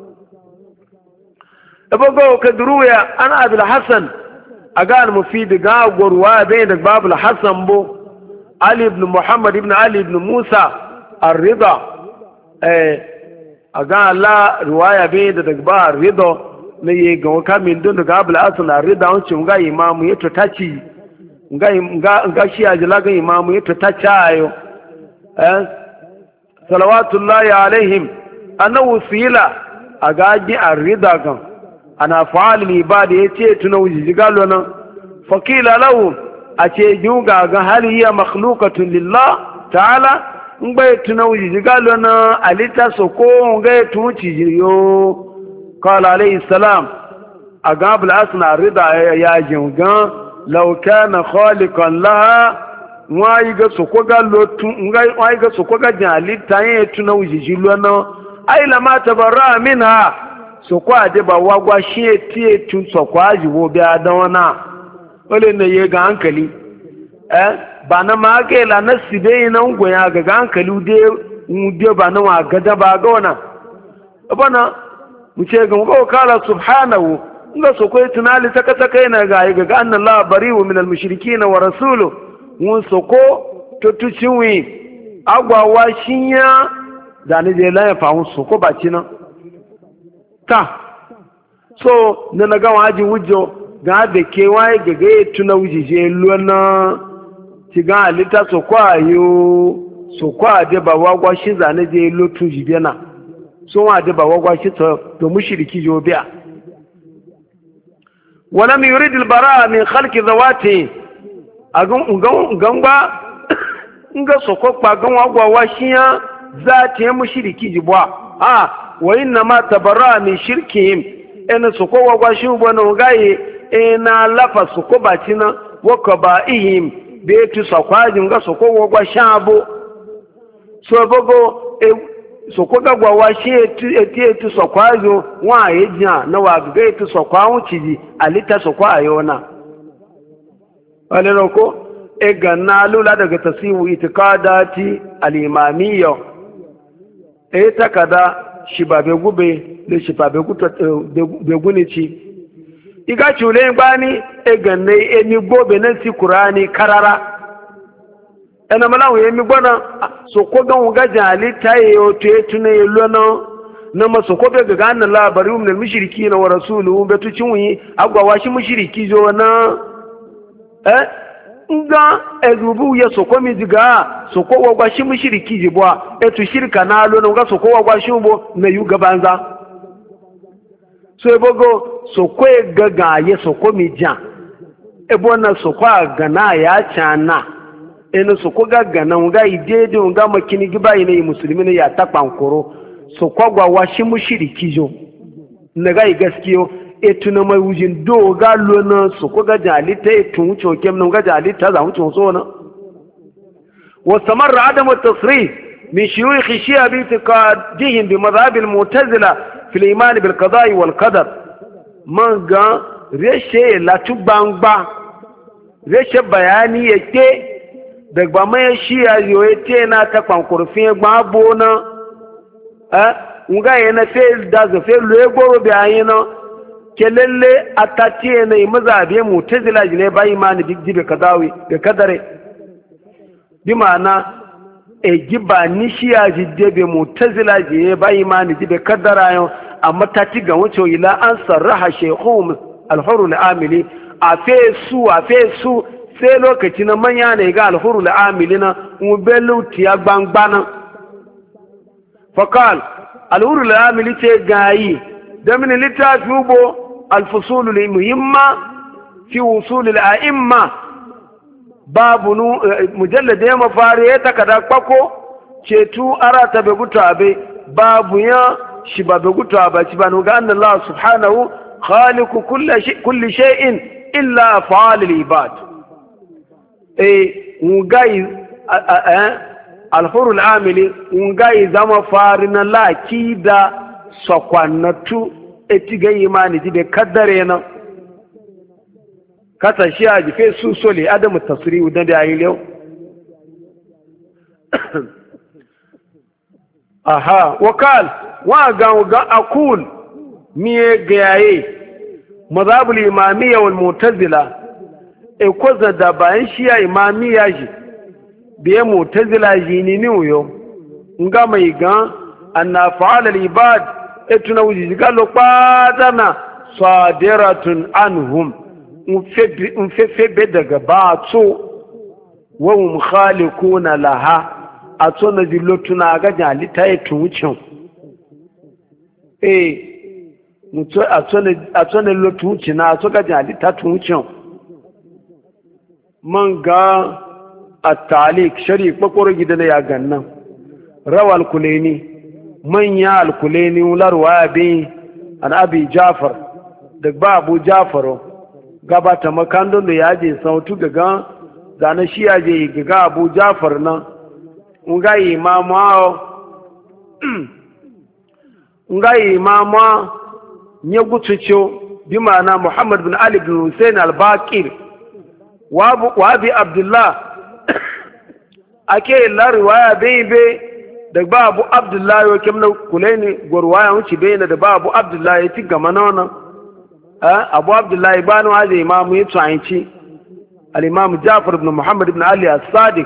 ibogo ka duruya an abu hassan a ga almufi da ga gwarwa bai da babu hassan bo ali ibn muhammad ibn ali ibn musa arrida eh a ga Allah riwaya bai da daga ba rido na yi ga waka min don daga abul asan na rida wancin ga imamu ya taci ga ga shi ajila ga imamu ya taci ayo eh salawatullahi alaihim annahu sila a ga ji arida gan ana fa'al ibada yace tuna wuji galo nan faqila lahu a ce juga ga hal hiya makhluqatun lillah ta'ala in bai tuna wuji galo na alita soko ngai tuci yo qala alayhi salam agab al-asna rida ya jingan law kana khaliqan laha wai ga soko galo tun ngai wai ga soko ga alita yin tuna wuji lo na ai lama tabarra minha so kwa de ba wagwa shi tie tun so kwa ji wo biya da wana ole ne ye ga hankali eh ba na ma ga la na sibe na ngoya ga ga hankali de mu de ba na wa ga da ba ga wana bana mu ce ga ko kala subhanahu nga so ko tunali taka taka yana ga ga ga anna Allah bari'u min al-mushrikeen wa rasuluhu mun so ko to tuciwi agwa wa shinya da ne je la ya fa mun so ko ba cinan ta so na na gawa ji wujo ga da ke waye ga ga tuna wujije luwana ti ga alita so kwa yo so kwa de ba wagwa shi zane je lotu jibena so wa de ba wagwa shi to to mushriki jo biya wala mi yurid al bara min khalqi zawati agun ngan ngan ba nga so ko pa gan wagwa wa shiya zati mushriki jibwa ah wa inna ma tabarra min shirkihim ina su ko wagwa shi bono gaye ina lafa su ko batina wa qabaihim be tu sakwaji nga su ko wagwa shabo so bogo e so ko gagwa wa shi etu etu sakwaji wa yeja na wa ga etu sakwawu ciji alita su ko ayona wale roko e ganna lula daga tasiwu itikadati al-imamiyya e takada shi ba be gube da shi ba be guto be gune ci iga chule gbani e ganne e mi gobe nan si qur'ani karara ana malawo e mi gbona so ko gan ga jali taye o to etune lono na maso ko be ga anna la bari min al-mushrikeena wa rasuluhu be tucin wi agwa wa shi mushriki jo na eh nga ezubu ya soko mi diga soko wagwa shi mushriki jibwa etu shirka na lo nga soko wagwa shi bo na yu gabanza so ebogo soko e gaga ye soko mi jan ebo na soko aga na ya chana eno soko gaga na nga idede nga makini giba ine musulmi ne ya takpankoro soko gwa wa shi mushriki jo naga gaskiyo etu na mai wujin do ga lona su ko ga jalita etu wuce kem nan ga jalita za wuce so na wa samarra adam at-tasrih min shuyukh shia bi i'tiqadihim bi madhhab al-mu'tazila fi al-iman bil qada'i wal qadar man ga reshe la tubangba reshe bayani yake daga mai shia yo ete na ta kwankurfin gba bona eh nga yana fe da za fe lo egoro bi ayina kelele atatiye ne mazabe mutazila ne ba imani digdibe kadawi da kadare bi ma'ana e giba nishiya jiddebe mutazila je ba imani dibe kadara yo amma tati ga wuce ila an sarraha shaykhum al-hur al-amili a fe su a fe su sai lokaci na manya ne ga al-hur al-amilina mu belu tiya gbangbana fakal al-hur al-amili ce gayi da min littafi ubo الفصول المهمة في وصول الأئمة باب مجلد يوم فاريتا كذا كوكو شتو أرات بقطع باب يا شباب بقطع شبان وقال الله سبحانه خالق كل شيء كل شيء إلا أفعال العباد إيه وقاي الحر العامل وقاي زما فارنا لا كيدا سقوانتو eti ga imani jibe kaddare nan kasa shi a jife su sole adamu tasiri da da yi lew aha wakal wa ga ga akul miye gayaye mazhabul imamiyya wal mu'tazila e ko da bayan shi ya imamiyya ji biye mu'tazila ji ni ni uyo nga mai ga anna fa'al al ibad etuna wujiji galo patana sadiratun anhum unfefe daga batso wa hum khaliquna laha atona dilotuna ga jalita etu wucin eh muto atona atona lotu wucin na so ga jalita tu wucin manga at-taliq shari kokoro gidana ya gannan rawal kulaini manya alkuleni ularwa bi an abi jafar da ba abu jafaro gabata makandon da yaje sautu gaga zana shi yaje gaga abu jafar nan unga imamu awo ngai imama nye gutucho bi ma'ana Muhammad bin Ali bin Hussein al-Baqir wa bi Abdullah ake la riwaya bai bai da ba Abu Abdullah yo kemna kulaini gorwaya wuce bai da ba Abu Abdullah ya ci gama nona eh Abu Abdullah ibanu hadi imam ya tsayanci al-Imam Ja'far ibn Muhammad ibn Ali as-Sadiq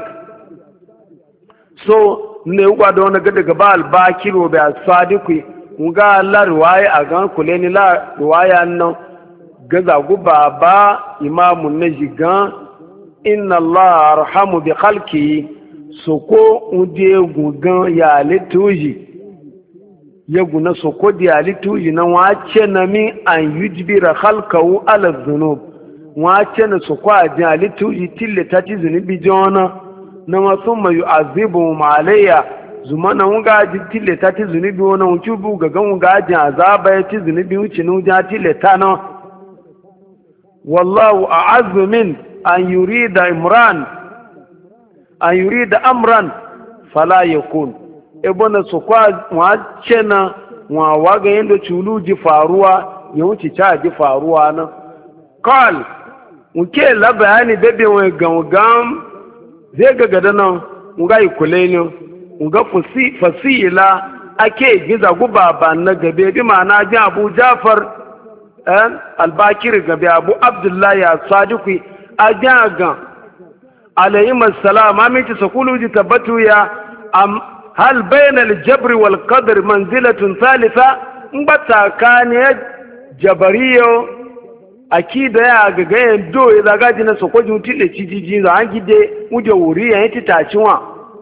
so ne uwa da wani daga ba al-Baqir wa bi as-Sadiq nga la riwaya a gan kulaini la riwaya nan gaza guba ba imamun najigan inna Allah arhamu bi khalqihi soko ude gugan ya lituji ya guna soko da ya lituji na wace na min an yujbira khalqahu ala dhunub wace na soko a da lituji tille ta ci zunubi jona na wasu mai azibu malayya zuma na wuga ji tille ta ci zunubi wona wuci bu ga gan wuga ji azaba ya ci zunubi wuci nu ja tille ta na wallahu a'azzu min an yurida imran an yurida amran fala yakun ibona su kwa wace na wa waga yanda chulu ji faruwa ya wuce ta ji faruwa na qal muke la bayani bebe wa gangam zai ga gada nan nga ikule ne nga fasi fasila ake giza guba ba na gabe bi ma'ana ji Abu Jafar eh al-Bakir gabe Abu Abdullah ya Sadiqi ajaga alayhi assalam aminci sakulu ji tabbatu ya am hal bayna al-jabr wal qadr manzilatun thalitha in bata kane jabariyo akida ya gaga yin do ya zaga jina sokoji mutile cijiji za an gide muje wuri ya yi titaciwa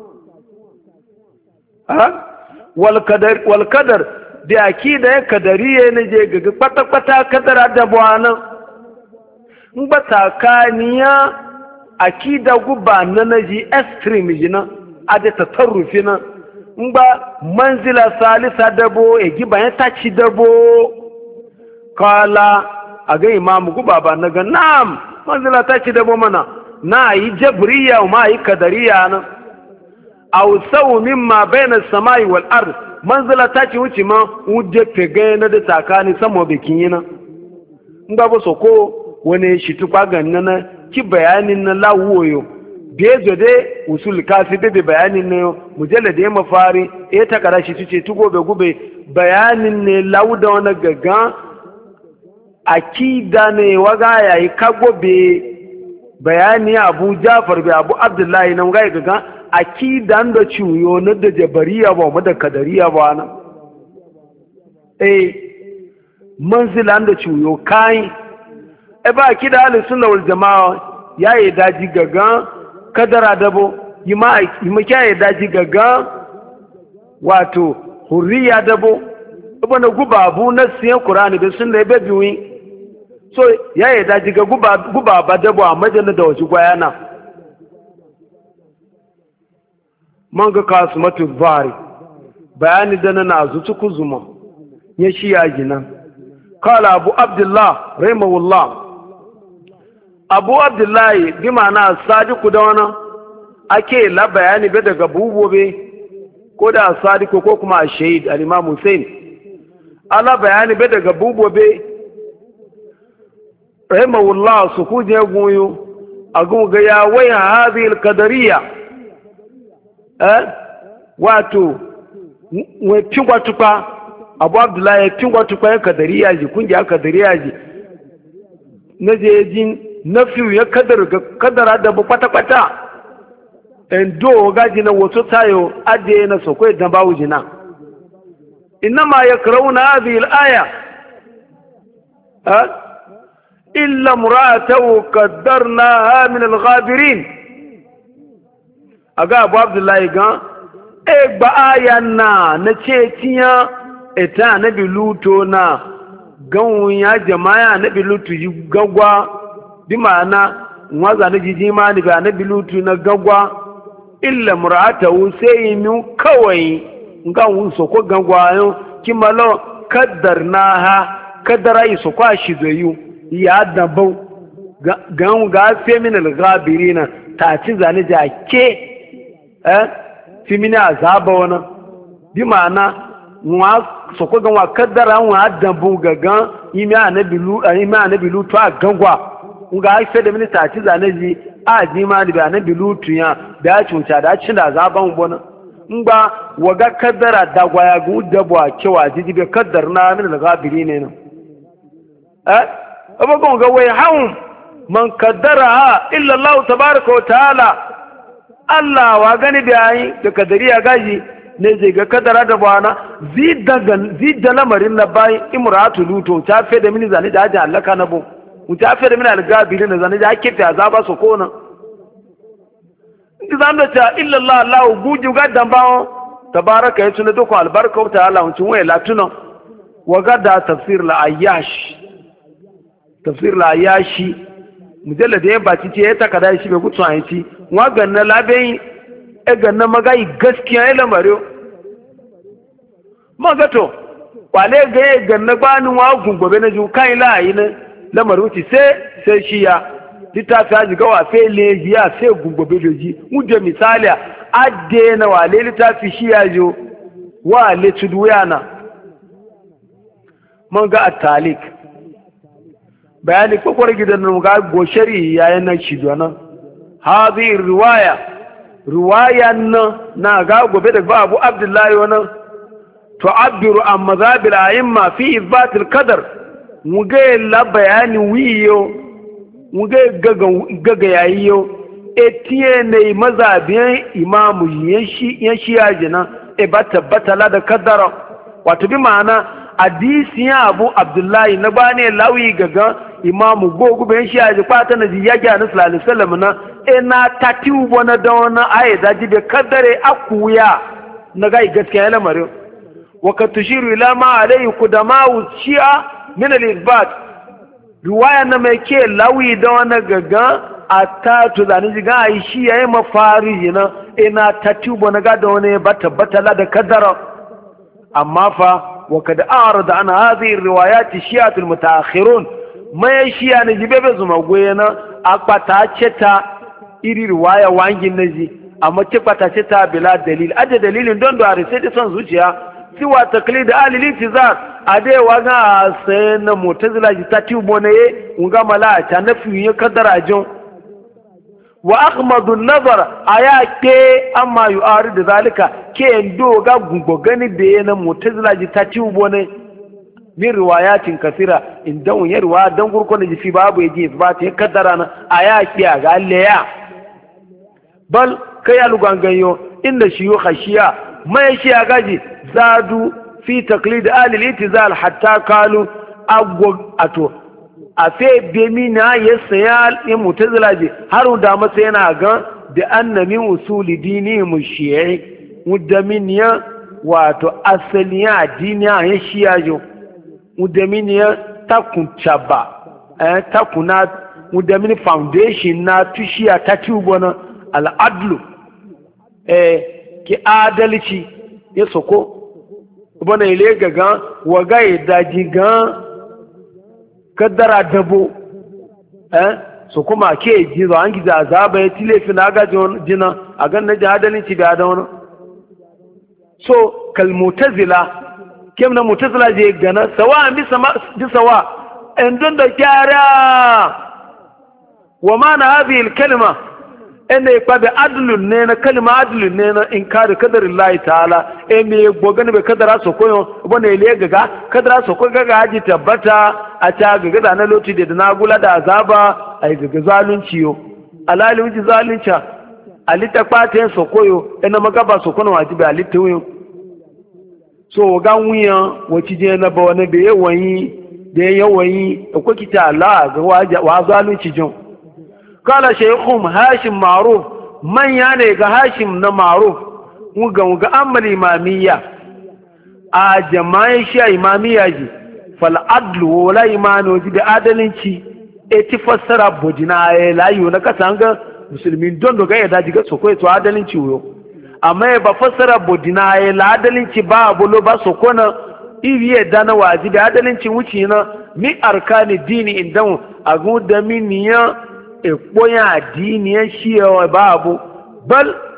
ha wal qadar wal qadar da akida ya kadariye ne je gaga kwata kwata kadara da bwana in bata kaniya akida guba na naji extreme jina ade tatarrufi na in ba manzila salisa dabo e giba ya taci dabo kala a ga imamu guba ba na ga na'am manzila taci dabo mana na yi jabriya ma yi kadariya na aw saw mimma bayna as-samai wal ard manzila taci wuce ma wuje pege na da takani samo bikin yana in ba so ko wani shi tukwa ganna na ki bayanin na lawuyo bezo de usul kasi bebe bayanin ne mujallada ya mafari e takara shi tuce tugo be gube bayanin ne lauda wani gaga akida ne waga yayi kago be bayani Abu Jafar be Abu Abdullahi nan ga gaga akida ndo ciwo na da jabariya ba mu da kadariya ba na eh manzila ndo ciwo kai e ba akida ahlus sunna wal jamaa yayi daji gaga kadara dabo yi ma kyaye daji gaga wato hurriya dabo ibana gubabu na siyan Qur'ani da sunna ya biwi so yayi daji ga guba guba ba dabo a majalisa da wasu gwayana manga kasmatu bari bayani da na zuci kuzuma ya shi ya gina qala Abu Abdullah rahimahullah Abu Abdullahi bi ma'ana sadiku da wani ake la bayani bai daga bubobe ko da sadiku ko kuma shahid al-Imam Hussein ala bayani bai daga bubobe rahimahullah su kuje goyo a gunga ya waya hadhihi al-qadariyya eh wato we tingwa tupa Abu Abdullahi tingwa tupa ya qadariyya ji kunja qadariyya ji naje jin na fiye ya kadara da bu kwata-kwata en do gaji na wato tayo ajiye na sokwai dan bawu jina innama yakrauna hadhihi al-aya illa mura'atahu qaddarnaha min al-ghabirin aga Abu Abdullahi gan e gba aya na na ce tiya eta na biluto na ganwun ya jama'a na bilutu yi gagwa bi ma'ana waza na jiji ma ni ga na bilutu na gagwa illa mura'atahu sai min kawai ga wun so ko gagwa yo kimalo kaddarnaha kaddara yi so kwa shi zoyu ya dabau gan ga sai min al-ghabirina ta ci zane jake eh fi min azaba wana bi ma'ana wa soko ga wa kaddara wa dambu gagan imi anabi lu imi anabi lu to agangwa nga ai da minista ci zanaji a ji ma da anabi lu tuya da cuta da cin da zaban bona ngba waga kaddara da gwaya gu da bwa kewa ji be kaddarna min al-ghabirin ne eh abugo ga wai haum man kaddara illa Allah tabaaraka wa ta'ala Allah wa gani da yi da kadariya gaji ne zai ga kadara da bwana zidda lamarin na bayan imratu luto ta fe da mini zane da ajin allaka na bu mu ta fe da mini algabili na zane da ake fi azaba su kona inda zan da ta illa Allah Allah guju ga dan bawo tabaraka ya tuna doko albarka ta Allah mun waye latuna wa gada tafsir la ayash tafsir la ayashi mujallad ya baci ce ya takada shi be gutsu an ci wa ganna labe e ganna magai gaskiya ya lamare magato wale ga ya ganna bani wa gungobe na ju kai layi na lamare wuce sai sai shi ya litafi aji ga wa sai lejiya sai gungobe doji muje misali adde na wale litafi shi ya jo wa le tuduyana man ga at-talik bayani kokwar gidan nan ga goshari yayin nan shi donan hadhihi riwaya riwayan na ga gobe da babu abdullahi wannan tu'abbiru an madhabil a'imma fi ithbat al-qadar muge la bayani wiyo muge gaga gaga yayiyo etiye ne mazhabin imamu yashi yashi ajina e bata bata la da kadara wato bi ma'ana hadisi ya abu abdullahi na bane lawi gaga imamu gogu ben shi aji kwata na ji yage na sallallahu alaihi wasallam na ina tatiwu bona da wannan ayi da ji be kaddare akuya na ga gaskiya lamarin wa ka tushiru ila ma alai qudama shi'a min al-ithbat riwaya na mai ke lawi da wannan gaga atatu da ni ga ayi shi yayi mafari na ina tatiwu bona ga da wannan ba tabbata la da kaddara amma fa wa kad a'rada an hadhihi riwayat shi'a al-mutaakhirun mai shiya na jibe bai zuma goye na akpata ceta iri riwaya wangin na ji amma ce kwata ceta bila dalil aje dalilin don da sai da son zuciya siwa taklid alili tizar adewa ga sai na mutazila ji ta tubo ne unga mala ta nafi ya kadara jin wa akhmadu an-nazar ayake amma yu'arid zalika ke ndo ga gungo gani da na mutazila ji ta tubo ne min riwayatin kasira inda un ya riwaya dan gurkon da jifi babu yaji ba ta kaddara na aya kiya ga Allah bal kai alugangayo inda shiyu khashiya mai shiya gaji zadu fi taqlid ahli al-itizal hatta qalu agwa ato afe bemina yasaya ya mutazila ji har da masa yana ga da annabi usuli dini mushi'i mudaminiya wato asaliya diniya ya shiya jo mudaminiya takun chaba eh takuna mudamini foundation na tushiya ta tubona al'adlu eh ki adalci ya soko bana ile gaga waga da jiga kaddara dabo eh so kuma ke jizo an giza azaba ya tilefi na ga jina a gan na adalci da adawon so kal mutazila kem na mutazila je gana sawa bi sama bi sawa en don da kyara wa ma na hadhihi al kalima ene kwa bi adlun ne na kalima adlun ne na inkar qadarillahi ta'ala e me gogani be kadara so koyo bone ile gaga kadara so ko gaga haji tabbata a ta gaga da na loti da na gula da azaba ai gaga zalunci yo alali wuji zalunca alita kwata so koyo ina magaba so kono wajibi alita wuyo so ga wuya wace je na ba wani da yawan yi da yawan yi ko kita Allah ga wa zalunci jin kala shaykhum hashim ma'ruf man ya ne ga hashim na ma'ruf mu ga ga amal imamiyya a jama'a shi imamiyya ji fal adlu wala imanu ji da adalci e ti fassara bojina ya layu na kasanga musulmin don do ga ya daji ga sokoi to adalci wuyo amma ba fassara bodina ya la adalinci ba abulo ba so kona iri ya dana waji da adalinci wuce na mi arkani dini indan agu da miniya e koya dini ya shiya ba abu bal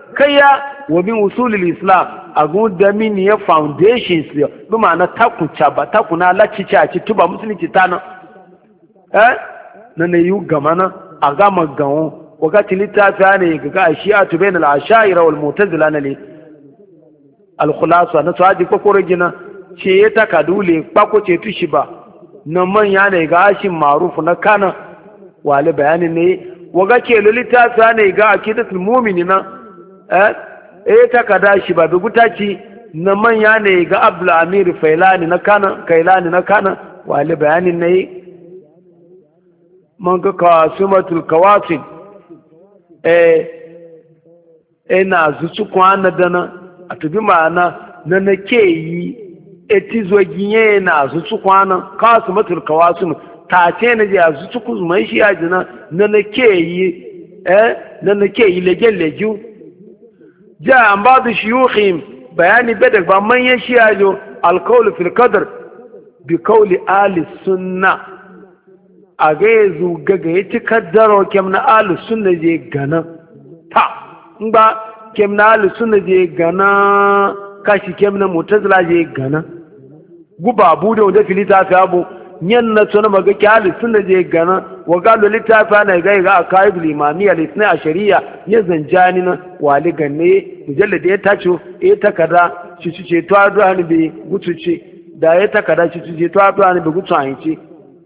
kayya wa min usulil islam agun da min ya foundations yo bi ma'ana takunca ba takuna lacica ci tuba musulunci tana eh nan ne yu gamana a gama gawo wakati littafi ne ga shi'atu bainal ashaira wal mu'tazila ne al khulasa na saji kokoro gina ce ya takadule bako ce tushi ba na manya ne ga ashin marufu na kana wale bayanin ne waga ke littafi ne ga akidatul mu'minina eh eh takada shi ba bi gutaci na manya ne ga abdul amir failani na kana kailani na kana wale bayanin ne man ga kasimatul kawatin eh ina zuci kwana dana a tubi ma'ana na na ke yi etizo ginye na zuci kwana kasimatul kawatin ta ce na je a zuci kuzumai shi ya jina na na ke yi eh na na ke yi legen legiu ja an ba da shiyukhim bayani bedek ba manyan shi ya jo alkawli fil qadr bi qawli ahli sunna a ga yanzu gaga ya ci kaddaro kem na ahli sunna je gana ta in ba kem na ahli sunna je gana kashi kem na mu'tazila je gana guba abu da wanda filita fi abu yan na suna maga ki ahli sunna je gana wa galo littafi na ga ga akaidul imamiyya lisna a shari'a ya zanjani na wali ganne mujallad ya tacho ya takada shi ce to adu hani be gutuce da ya takada shi ce to adu hani be gutu hanci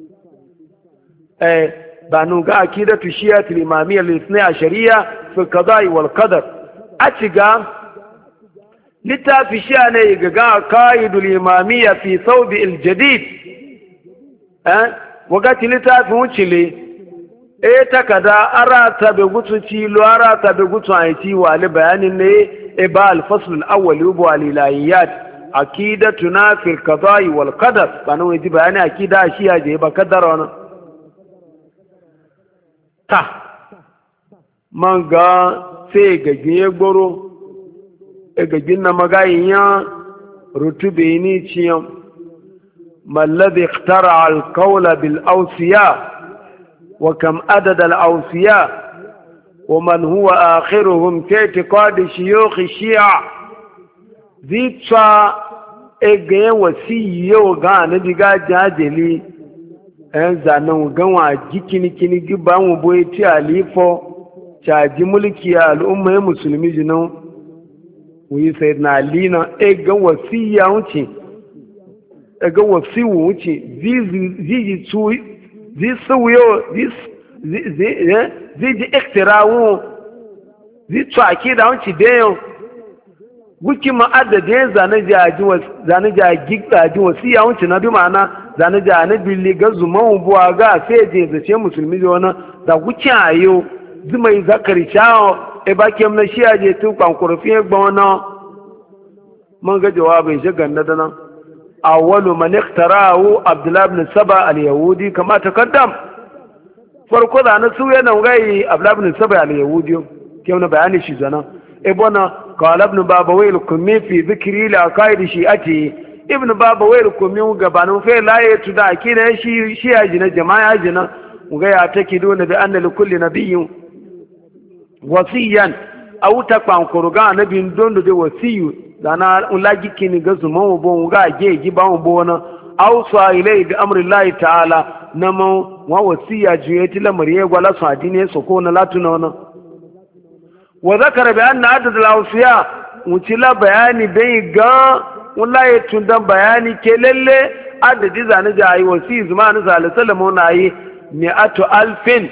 eh banu ga akidatu shi'atul imamiyya lisna a shari'a fi qada'i wal qadar a ciga littafi shi'a ne ga ga akaidul imamiyya fi thawbi al jadid eh wakati littafin wucile e takada arata be gutuci lo arata be gutu aiti wali bayanin ne e ba al-fasl al-awwal yubu al-ilahiyat aqidatuna fil qada'i wal qadar bana wai bayani akida shi ya je ba kadara wannan ta manga sai gage goro e gagin na magayin ya rutube ni ciyan ما الذي اخترع القول بالأوصياء وكم عدد الأوصياء ومن هو آخرهم في اعتقاد شيوخ الشيعة ذيتشا اگه وسيو غانه دیگا جاجلی انزانو گوا جکینی کینی گبان بویتی علیفو چاجی ملکی الامه مسلمی جنو وی سیدنا علینا اگه وسییا ونچی ga wasi wuce zai su zai sauyo zai ji iktirawo zai tsaki da wanci da yau guki ma'adadin zane jagi gaji wasi ya wuce na bi ma'ana zane jane bili ga zuman buwa ga sai je zace musulmi da wani da guki a yau zumai zakari shawo e ba kem na shi a je tun kwankurfin gbawana mun ga jawabin shi ganda da nan أول من اخترعه عبد الله بن سبا اليهودي كما تقدم فرقود أنا سويا نوغاي عبد الله بن سبا اليهودي كيف نبياني شيزانا ابونا قال ابن بابوي الكمي في ذكري لعقائد شيئتي ابن بابوي الكمي وقبانو في لا يتدع كينا شي شي أجنا جماعة أجنا وغاي يعتقدون بأن لكل نبي وصيا أو تقوان قرقان نبي دون دي وصي dana ulagi kini ga zuma mu bon ga ge gi ba mu bona awsa ilai bi amri llahi ta'ala namo wa wasiya juyati lamariye gwala su adine so ko na latuna wana wa zakara bi anna adad al-awsiya mutila bayani bai ga wallahi tundan bayani ke lalle adadi zani ga ayi wasi zuma na sallallahu na yi mi'atu alfin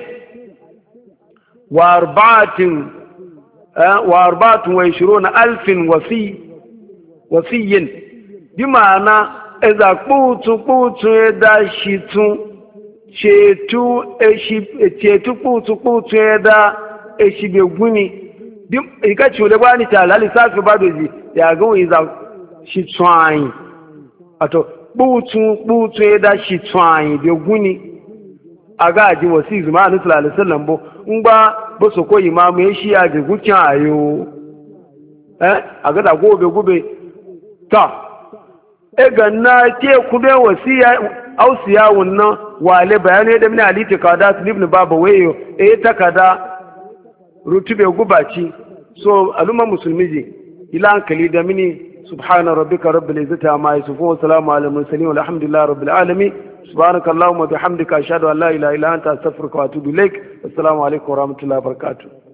wa arba'atin wa arba'atun wa ishiruna alfin wasi wasiyin bi ma'ana eza kputu kputu eda shitu chetu eshi chetu kputu kputu eda eshi beguni bi ikachi ole bani ta lali safi badoji ya go iza shitwai ato kputu kputu eda shitwai beguni aga ji wasi zuma anu sallallahu alaihi wasallam bo ngba bo soko imamu eshi ya de gukin ayo eh aga da gobe gobe ta ega na ke kube wasiya ausiya wannan wale bayani da min ali tikada ibn baba wayo eh takada rutube gubaci so al'umma musulmi ji ila hankali da mini subhana rabbika rabbil izzati amma yasifun wa salamun alal mursalin walhamdulillahi rabbil alamin subhanaka allahumma bihamdika ashhadu an la ilaha illa anta astaghfiruka wa atubu ilaik assalamu alaikum wa rahmatullahi wa barakatuh